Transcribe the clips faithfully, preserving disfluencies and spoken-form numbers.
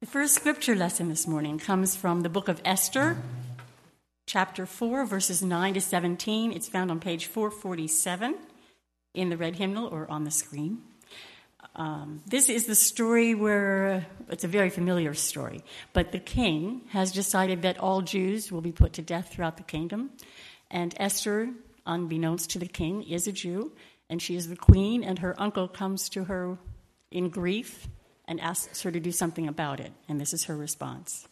The first scripture lesson this morning comes from the book of Esther, chapter four, verses nine to seventeen. It's found on page four forty-seven in the red hymnal or on the screen. Um, this is the story where, it's a very familiar story, but the king has decided that all Jews will be put to death throughout the kingdom. And Esther, unbeknownst to the king, is a Jew, and she is the queen, and her uncle comes to her in grief and asks her to do something about it. And this is her response.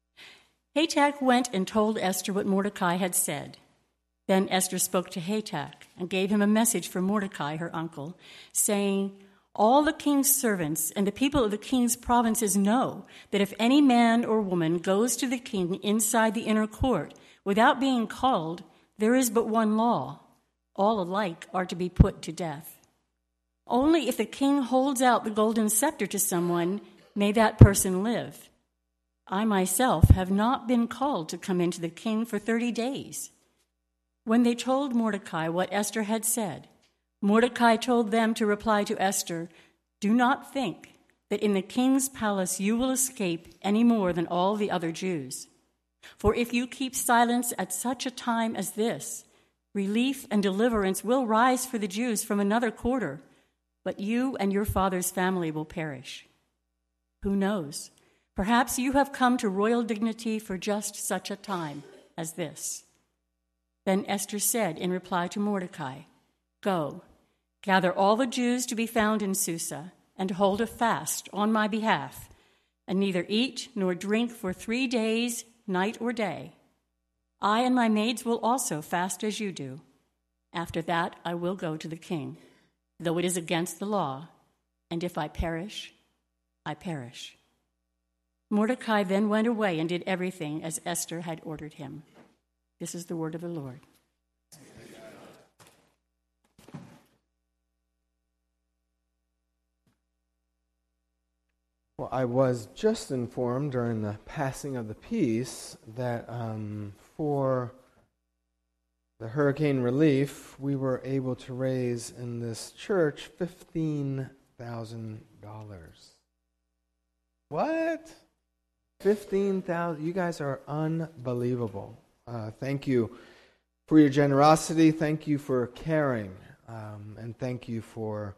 Hatach went and told Esther what Mordecai had said. Then Esther spoke to Hatach and gave him a message for Mordecai, her uncle, saying, "All the king's servants and the people of the king's provinces know that if any man or woman goes to the king inside the inner court without being called, there is but one law. All alike are to be put to death. Only if the king holds out the golden scepter to someone, may that person live. I myself have not been called to come into the king for thirty days. When they told Mordecai what Esther had said, Mordecai told them to reply to Esther, "Do not think that in the king's palace you will escape any more than all the other Jews. For if you keep silence at such a time as this, relief and deliverance will rise for the Jews from another quarter, but you and your father's family will perish. Who knows? Perhaps you have come to royal dignity for just such a time as this." Then Esther said in reply to Mordecai, "Go, gather all the Jews to be found in Susa, and hold a fast on my behalf, and neither eat nor drink for three days, night or day. I and my maids will also fast as you do. After that I will go to the king, though it is against the law, and if I perish, I perish." Mordecai then went away and did everything as Esther had ordered him. This is the word of the Lord. Well, I was just informed during the passing of the peace that um, for the hurricane relief, we were able to raise in this church fifteen thousand dollars. What? fifteen thousand dollars? You guys are unbelievable. Uh, thank you for your generosity. Thank you for caring. Um, and thank you for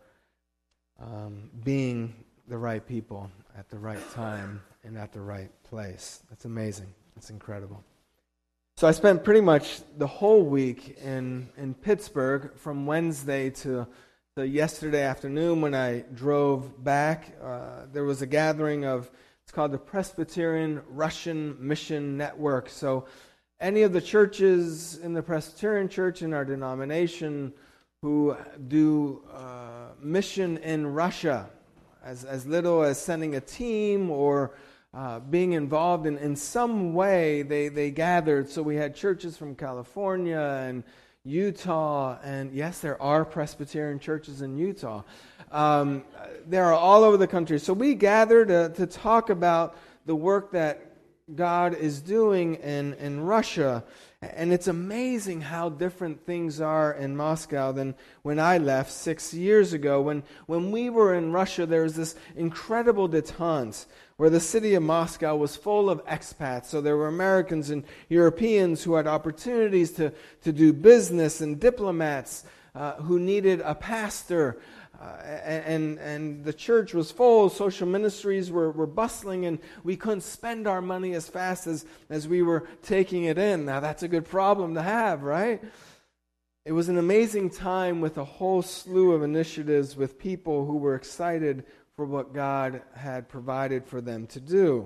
um, being the right people at the right time and at the right place. That's amazing. That's incredible. So I spent pretty much the whole week in, in Pittsburgh from Wednesday to, to yesterday afternoon when I drove back. Uh, there was a gathering of, it's called the Presbyterian Russian Mission Network. So any of the churches in the Presbyterian Church in our denomination who do uh, mission in Russia, as, as little as sending a team or Uh, being involved in, in some way, they, they gathered. So we had churches from California and Utah, and yes, there are Presbyterian churches in Utah. Um, they are all over the country. So we gathered uh, to talk about the work that God is doing in, in Russia. And it's amazing how different things are in Moscow than when I left six years ago. When, when we were in Russia, there was this incredible détente where the city of Moscow was full of expats. So there were Americans and Europeans who had opportunities to, to do business, and diplomats uh, who needed a pastor. Uh, and and the church was full. Social ministries were, were bustling, and we couldn't spend our money as fast as, as we were taking it in. Now, that's a good problem to have, right? It was an amazing time with a whole slew of initiatives with people who were excited for what God had provided for them to do.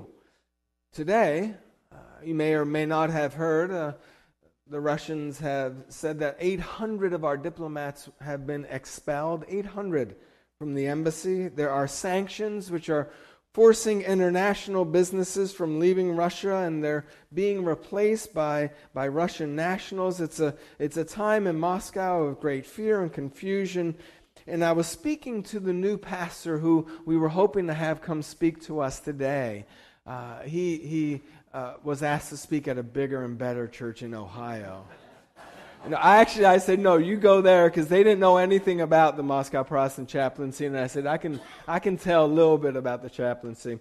Today, uh, you may or may not have heard, uh, the Russians have said that eight hundred of our diplomats have been expelled, eight hundred from the embassy. There are sanctions which are forcing international businesses from leaving Russia, and they're being replaced by, by Russian nationals. It's a, it's a time in Moscow of great fear and confusion. And I was speaking to the new pastor who we were hoping to have come speak to us today. Uh, he he uh, was asked to speak at a bigger and better church in Ohio. And I actually, I said, no, you go there, because they didn't know anything about the Moscow Protestant chaplaincy. And I said, I can I can tell a little bit about the chaplaincy.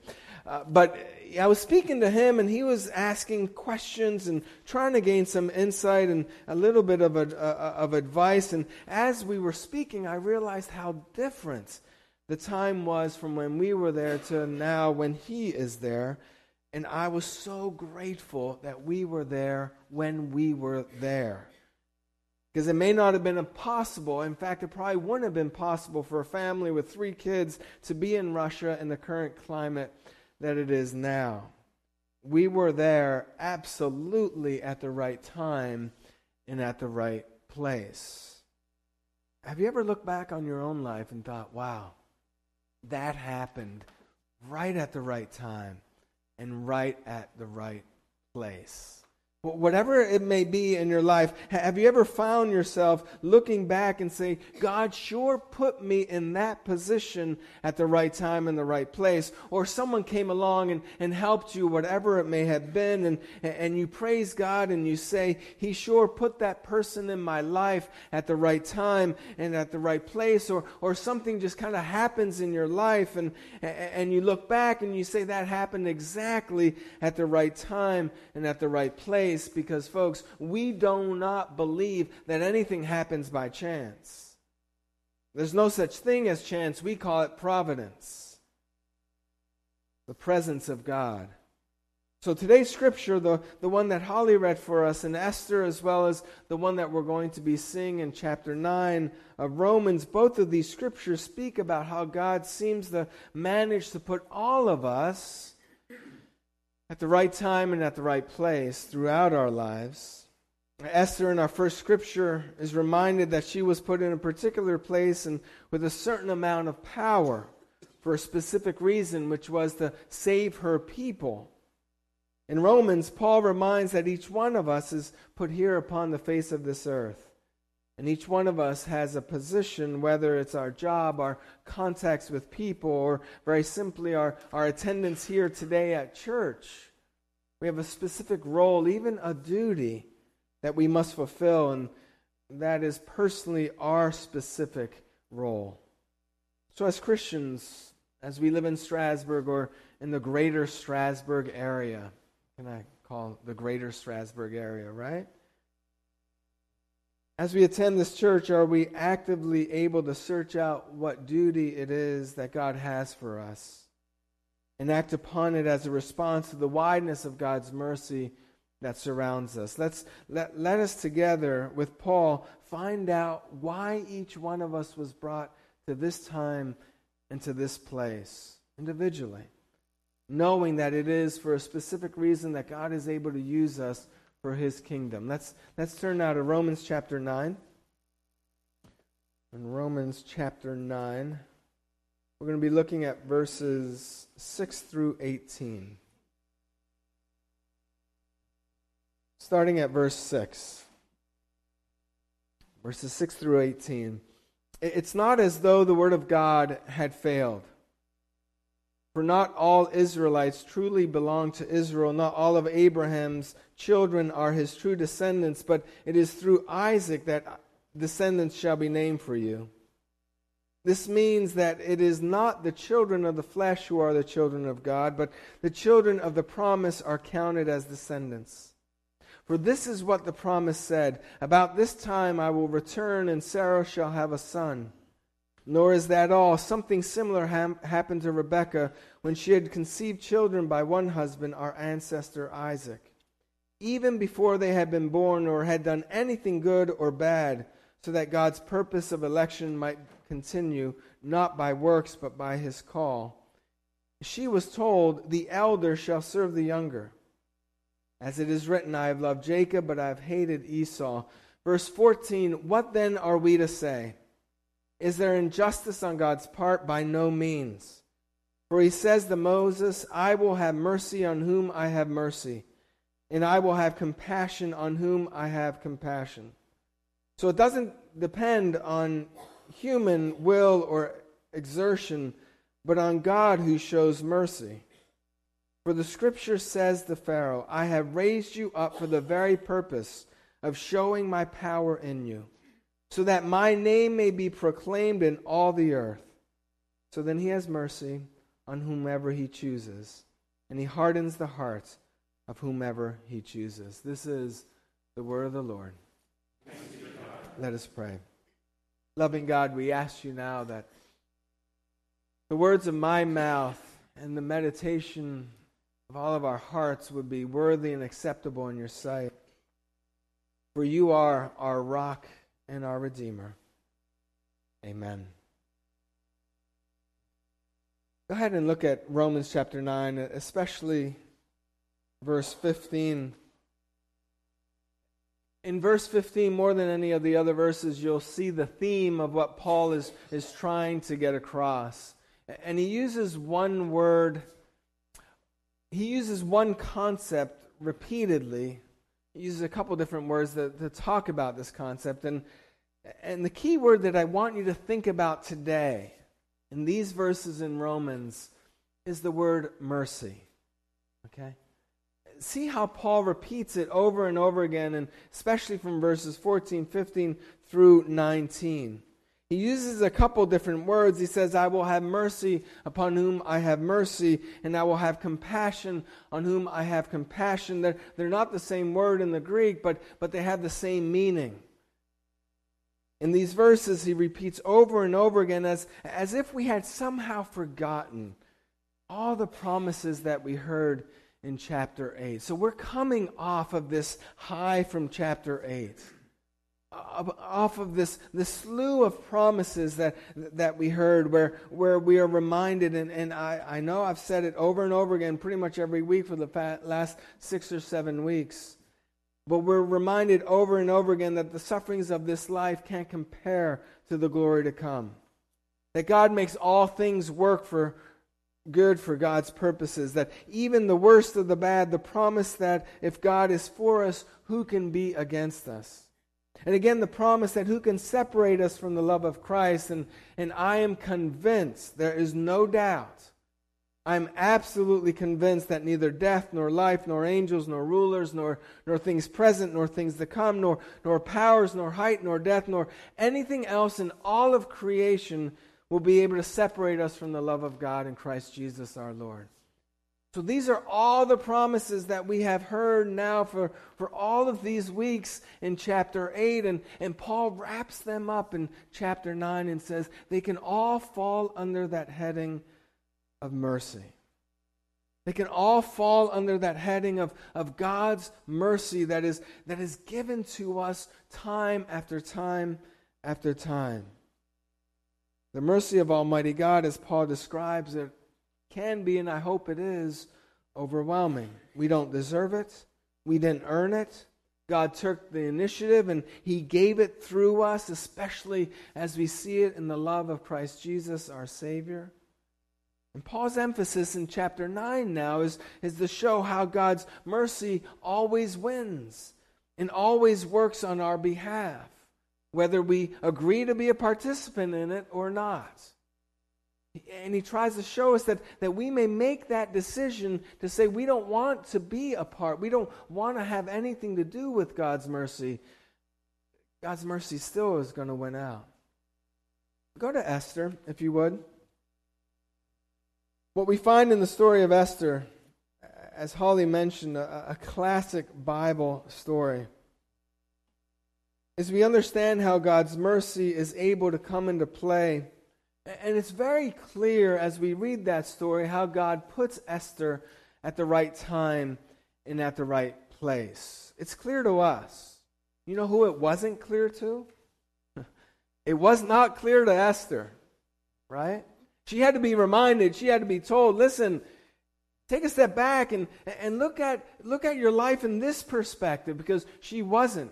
Uh, but I was speaking to him, and he was asking questions and trying to gain some insight and a little bit of, a, uh, of advice. And as we were speaking, I realized how different the time was from when we were there to now when he is there. And I was so grateful that we were there when we were there. Because it may not have been possible. In fact, it probably wouldn't have been possible for a family with three kids to be in Russia in the current climate that it is now. We were there absolutely at the right time and at the right place. Have you ever looked back on your own life and thought, wow, that happened right at the right time and right at the right place? Whatever it may be in your life, have you ever found yourself looking back and saying, God sure put me in that position at the right time and the right place? Or someone came along and, and helped you, whatever it may have been, and, and you praise God and you say, He sure put that person in my life at the right time and at the right place. Or, or something just kind of happens in your life and, and you look back and you say, that happened exactly at the right time and at the right place. Because, folks, we do not believe that anything happens by chance. There's no such thing as chance. We call it providence. The presence of God. So today's scripture, the, the one that Holly read for us in Esther, as well as the one that we're going to be seeing in chapter nine of Romans, both of these scriptures speak about how God seems to manage to put all of us at the right time and at the right place throughout our lives. Esther, in our first scripture, is reminded that she was put in a particular place and with a certain amount of power for a specific reason, which was to save her people. In Romans, Paul reminds that each one of us is put here upon the face of this earth. And each one of us has a position, whether it's our job, our contacts with people, or very simply our, our attendance here today at church. We have a specific role, even a duty that we must fulfill, and that is personally our specific role. So as Christians, as we live in Strasbourg or in the greater Strasbourg area, can I call the greater Strasbourg area, right? As we attend this church, are we actively able to search out what duty it is that God has for us and act upon it as a response to the wideness of God's mercy that surrounds us? Let's let, let us together with Paul find out why each one of us was brought to this time and to this place individually, knowing that it is for a specific reason that God is able to use us for His kingdom. Let's let's turn now to Romans chapter nine. In Romans chapter nine, we're going to be looking at verses six through eighteen. Starting at verse six. Verses six through eighteen. It's not as though the word of God had failed. For not all Israelites truly belong to Israel. Not all of Abraham's children are his true descendants, but it is through Isaac that descendants shall be named for you. This means that it is not the children of the flesh who are the children of God, but the children of the promise are counted as descendants. For this is what the promise said, about this time I will return, and Sarah shall have a son. Nor is that all. Something similar ha- happened to Rebekah when she had conceived children by one husband, our ancestor Isaac. Even before they had been born or had done anything good or bad, so that God's purpose of election might continue, not by works but by His call. She was told, the elder shall serve the younger. As it is written, I have loved Jacob, but I have hated Esau. Verse fourteen, what then are we to say? Is there injustice on God's part? By no means. For He says to Moses, I will have mercy on whom I have mercy, and I will have compassion on whom I have compassion. So it doesn't depend on human will or exertion, but on God who shows mercy. For the Scripture says to Pharaoh, I have raised you up for the very purpose of showing my power in you, so that my name may be proclaimed in all the earth. So then He has mercy on whomever He chooses. and he hardens the hearts of whomever he chooses. This is the word of the Lord. Let us pray. Loving God, we ask you now that the words of my mouth and the meditation of all of our hearts would be worthy and acceptable in your sight. For you are our rock and our Redeemer. Amen. Go ahead and look at Romans chapter nine, especially verse fifteen. In verse fifteen, more than any of the other verses, you'll see the theme of what Paul is, is trying to get across. And he uses one word, he uses one concept repeatedly. He uses a couple different words to, to talk about this concept. And, and the key word that I want you to think about today in these verses in Romans is the word mercy. Okay? See how Paul repeats it over and over again, and especially from verses fourteen, fifteen through nineteen. He uses a couple different words. He says, I will have mercy upon whom I have mercy, and I will have compassion on whom I have compassion. They're, they're not the same word in the Greek, but, but they have the same meaning. In these verses, he repeats over and over again as, as if we had somehow forgotten all the promises that we heard in chapter eight. So we're coming off of this high from chapter eight. Off of this, this slew of promises that that we heard, where where we are reminded, and, and I, I know I've said it over and over again pretty much every week for the last six or seven weeks, but we're reminded over and over again that the sufferings of this life can't compare to the glory to come. That God makes all things work for good for God's purposes, that even the worst of the bad, the promise that if God is for us, who can be against us? And again, the promise that who can separate us from the love of Christ? And, and I am convinced, there is no doubt, I'm absolutely convinced that neither death, nor life, nor angels, nor rulers, nor, nor things present, nor things to come, nor, nor powers, nor height, nor depth, nor anything else in all of creation will be able to separate us from the love of God in Christ Jesus our Lord. So these are all the promises that we have heard now for, for all of these weeks in chapter eight. And, and Paul wraps them up in chapter nine and says they can all fall under that heading of mercy. They can all fall under that heading of, of God's mercy that is, that is given to us time after time after time. The mercy of Almighty God, as Paul describes it, can be, and I hope it is, overwhelming. We don't deserve it. We didn't earn it. God took the initiative and He gave it through us, especially as we see it in the love of Christ Jesus, our Savior. And Paul's emphasis in chapter nine now is, is to show how God's mercy always wins and always works on our behalf, whether we agree to be a participant in it or not. And he tries to show us that, that we may make that decision to say we don't want to be a part. We don't want to have anything to do with God's mercy. God's mercy still is going to win out. Go to Esther, if you would. What we find in the story of Esther, as Holly mentioned, a, a classic Bible story, is we understand how God's mercy is able to come into play. And it's very clear as we read that story how God puts Esther at the right time and at the right place. It's clear to us. You know who it wasn't clear to? It was not clear to Esther, right? She had to be reminded, she had to be told, listen, take a step back and, and look at look at your life in this perspective, because she wasn't.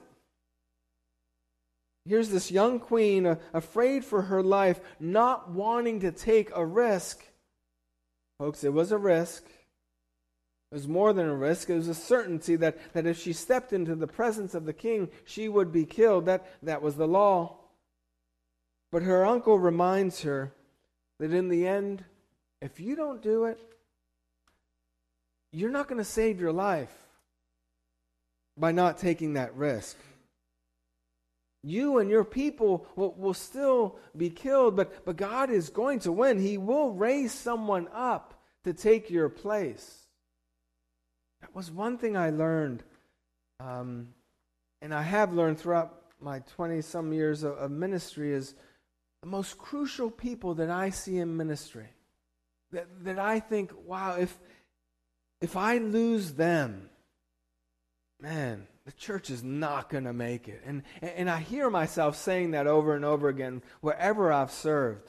Here's this young queen, uh, afraid for her life, not wanting to take a risk. Folks, it was a risk. It was more than a risk. It was a certainty that, that if she stepped into the presence of the king, she would be killed. That, that was the law. But her uncle reminds her that in the end, if you don't do it, you're not going to save your life by not taking that risk. You and your people will, will still be killed, but, but God is going to win. He will raise someone up to take your place. That was one thing I learned, um, and I have learned throughout my twenty-some years of, of ministry, is the most crucial people that I see in ministry, that, that I think, wow, if, if I lose them, man, the church is not going to make it. And, and I hear myself saying that over and over again wherever I've served,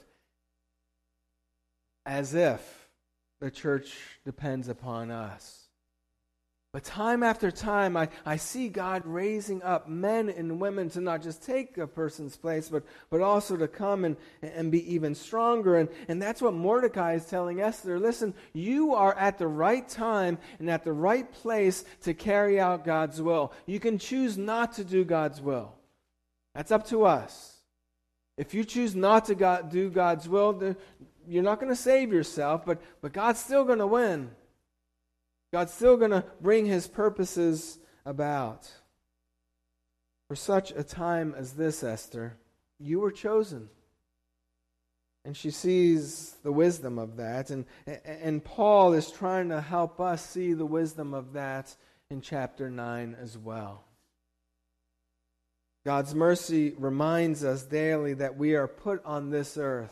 as if the church depends upon us. But time after time, I, I see God raising up men and women to not just take a person's place, but, but also to come and, and be even stronger. And, and that's what Mordecai is telling Esther. Listen, you are at the right time and at the right place to carry out God's will. You can choose not to do God's will. That's up to us. If you choose not to God, do God's will, you're not going to save yourself, but, but God's still going to win. God's still going to bring His purposes about. For such a time as this, Esther, you were chosen. And she sees the wisdom of that. And, and Paul is trying to help us see the wisdom of that in chapter nine as well. God's mercy reminds us daily that we are put on this earth.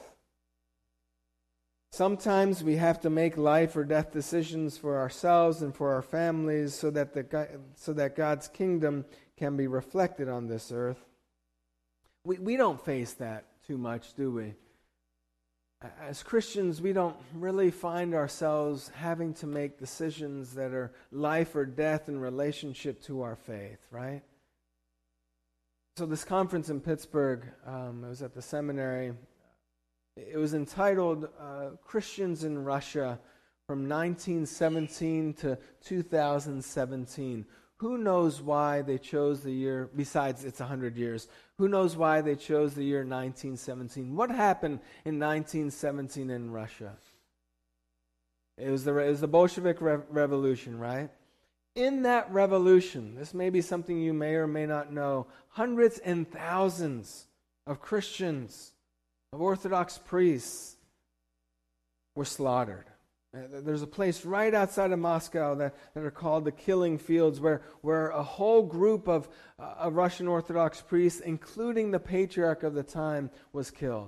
Sometimes we have to make life or death decisions for ourselves and for our families so that the so that God's kingdom can be reflected on this earth. We we don't face that too much, do we? As Christians, we don't really find ourselves having to make decisions that are life or death in relationship to our faith, right? So this conference in Pittsburgh, um, it was at the seminary. It was entitled uh, Christians in Russia from nineteen seventeen to two thousand seventeen. Who knows why they chose the year, besides it's one hundred years, who knows why they chose the year nineteen seventeen? What happened in nineteen seventeen in Russia? It was the, it was the Bolshevik Re- Revolution, right? In that revolution, this may be something you may or may not know, hundreds and thousands of Christians, of Orthodox priests, were slaughtered. There's a place right outside of Moscow that, that are called the Killing Fields, where, where a whole group of, uh, of Russian Orthodox priests, including the patriarch of the time, was killed.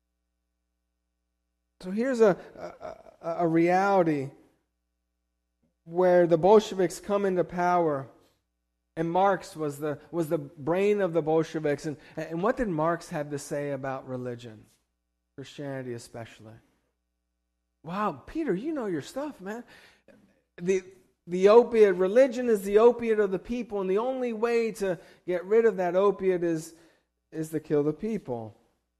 So here's a, a, a reality where the Bolsheviks come into power, and Marx was the was the brain of the Bolsheviks. And, and what did Marx have to say about religion? Christianity especially. Wow, Peter, you know your stuff, man. The the opiate, religion is the opiate of the people, and the only way to get rid of that opiate is, is to kill the people.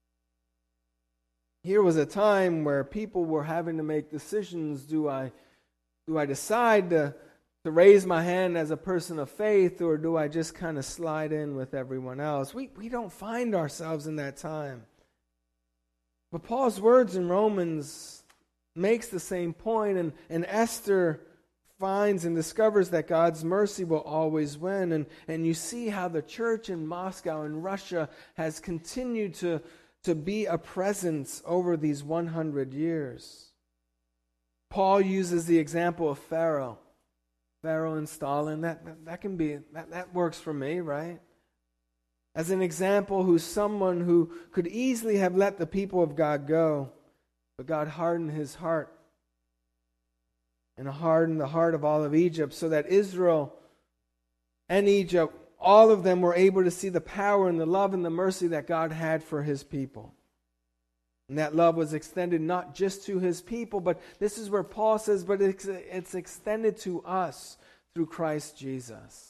Here was a time where people were having to make decisions. Do I do I decide to to raise my hand as a person of faith, or do I just kind of slide in with everyone else? We we don't find ourselves in that time. But Paul's words in Romans makes the same point, and, and Esther finds and discovers that God's mercy will always win. And, and you see how the church in Moscow and Russia has continued to, to be a presence over these one hundred years. Paul uses the example of Pharaoh. Pharaoh and Stalin, that, that, that can be, that, that works for me, right? As an example, who's someone who could easily have let the people of God go, but God hardened his heart and hardened the heart of all of Egypt so that Israel and Egypt, all of them were able to see the power and the love and the mercy that God had for His people. And that love was extended not just to His people, but this is where Paul says, but it's, it's extended to us through Christ Jesus.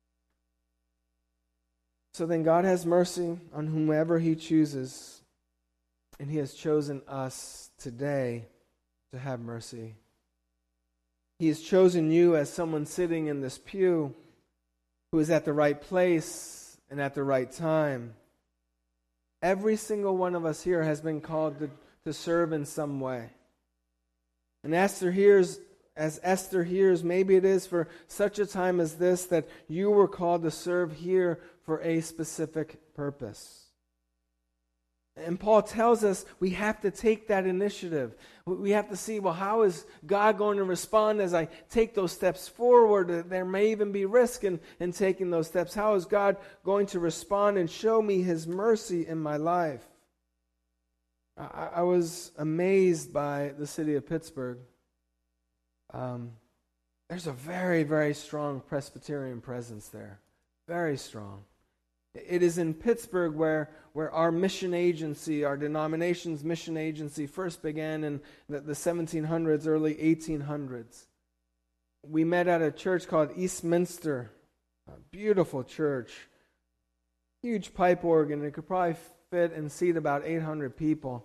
So then God has mercy on whomever He chooses, and He has chosen us today to have mercy. He has chosen you as someone sitting in this pew who is at the right place and at the right time. Every single one of us here has been called to, to serve in some way. And Esther hears, as Esther hears, maybe it is for such a time as this that you were called to serve here for a specific purpose. And Paul tells us we have to take that initiative. We have to see, well, how is God going to respond as I take those steps forward? There may even be risk in, in taking those steps. How is God going to respond and show me His mercy in my life? I, I was amazed by the city of Pittsburgh. Um, there's a very, very strong Presbyterian presence there. Very strong. It is in Pittsburgh where, where our mission agency, our denomination's mission agency first began in the, the seventeen hundreds, early eighteen hundreds. We met at a church called Eastminster, a beautiful church, huge pipe organ. It could probably fit and seat about eight hundred people.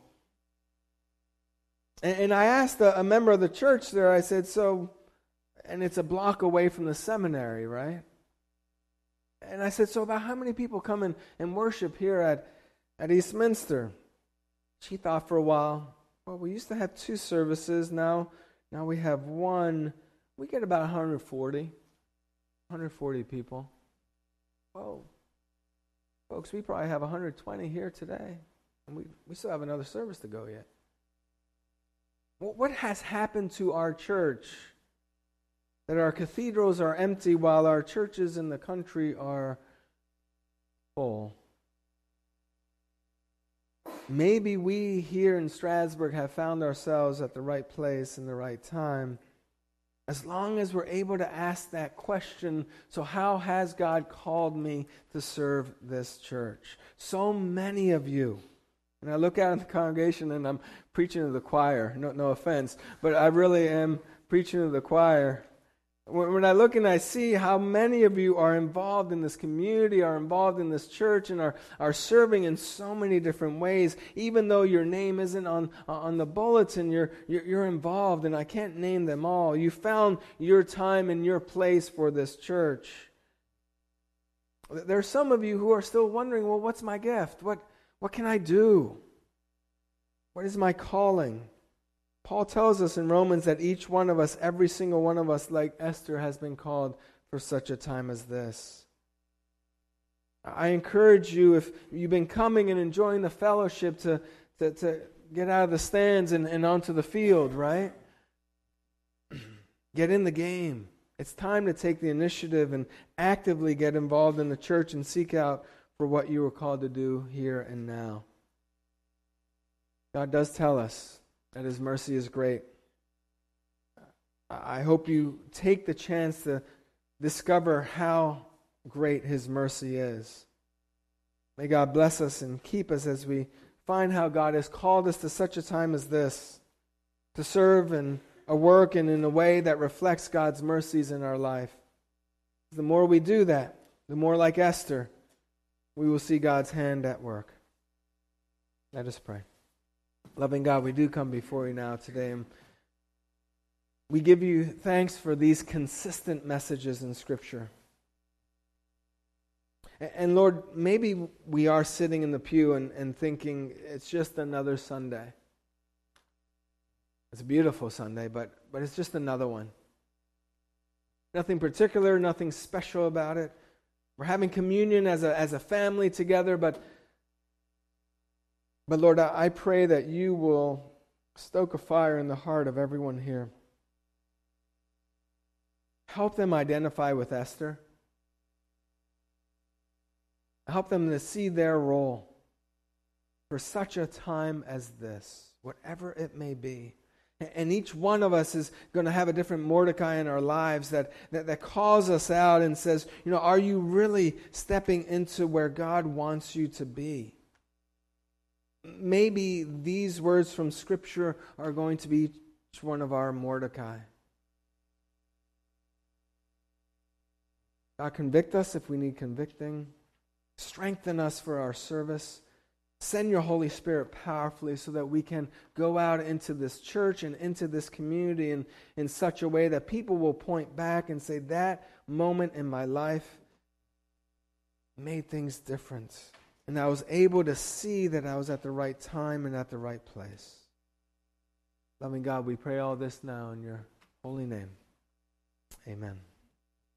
And, and I asked a, a member of the church there, I said, so, and it's a block away from the seminary, right? And I said, so about how many people come in and worship here at, at Eastminster? She thought for a while, well, we used to have two services. Now, now we have one. We get about one hundred forty. one hundred forty people. Whoa. Folks, we probably have one hundred twenty here today. And we, we still have another service to go yet. What has happened to our church? That our cathedrals are empty while our churches in the country are full. Maybe we here in Strasbourg have found ourselves at the right place in the right time. As long as we're able to ask that question, so how has God called me to serve this church? So many of you, and I look out at the congregation and I'm preaching to the choir, no, no offense, but I really am preaching to the choir. When I look and I see how many of you are involved in this community, are involved in this church, and are, are serving in so many different ways, even though your name isn't on, on the bulletin, you're, you're, you're involved, and I can't name them all. You found your time and your place for this church. There are some of you who are still wondering, well, what's my gift? What, what can I do? What is my calling? Paul tells us in Romans that each one of us, every single one of us, like Esther, has been called for such a time as this. I encourage you, if you've been coming and enjoying the fellowship, to, to, to get out of the stands and, and onto the field, right? Get in the game. It's time to take the initiative and actively get involved in the church and seek out for what you were called to do here and now. God does tell us that His mercy is great. I hope you take the chance to discover how great His mercy is. May God bless us and keep us as we find how God has called us to such a time as this, to serve in a work and in a way that reflects God's mercies in our life. The more we do that, the more like Esther, we will see God's hand at work. Let us pray. Loving God, we do come before you now today, and we give you thanks for these consistent messages in Scripture. And Lord, maybe we are sitting in the pew and, and thinking it's just another Sunday. It's a beautiful Sunday, but, but it's just another one. Nothing particular, nothing special about it. We're having communion as a, as a family together, but But Lord, I pray that you will stoke a fire in the heart of everyone here. Help them identify with Esther. Help them to see their role for such a time as this, whatever it may be. And each one of us is going to have a different Mordecai in our lives that, that, that calls us out and says, you know, are you really stepping into where God wants you to be? Maybe these words from Scripture are going to be each one of our Mordecai. God, convict us if we need convicting. Strengthen us for our service. Send your Holy Spirit powerfully so that we can go out into this church and into this community in, in such a way that people will point back and say, that moment in my life made things different. And I was able to see that I was at the right time and at the right place. Loving God, we pray all this now in your holy name. Amen.